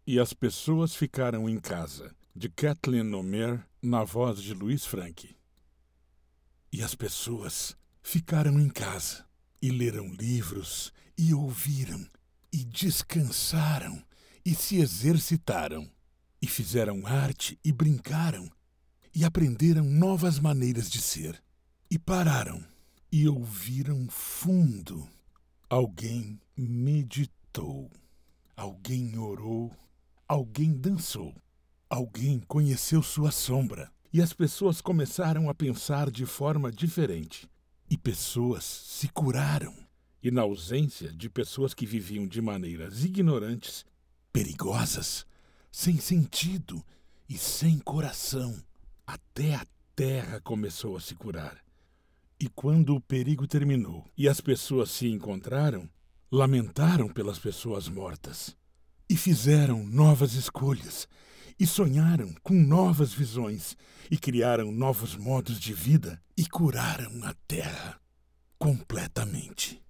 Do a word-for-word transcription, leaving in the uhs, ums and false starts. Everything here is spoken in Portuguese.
E as pessoas ficaram em casa, de Kathleen Nomer, na voz de Luiz Frank. E as pessoas ficaram em casa, e leram livros, e ouviram, e descansaram, e se exercitaram, e fizeram arte e brincaram, e aprenderam novas maneiras de ser, e pararam, e ouviram fundo. Alguém meditou, alguém orou, alguém dançou, alguém conheceu sua sombra, e as pessoas começaram a pensar de forma diferente. E pessoas se curaram. E na ausência de pessoas que viviam de maneiras ignorantes, perigosas, sem sentido e sem coração, até a terra começou a se curar. E quando o perigo terminou e as pessoas se encontraram, lamentaram pelas pessoas mortas. E fizeram novas escolhas, e sonharam com novas visões, e criaram novos modos de vida, e curaram a terra completamente.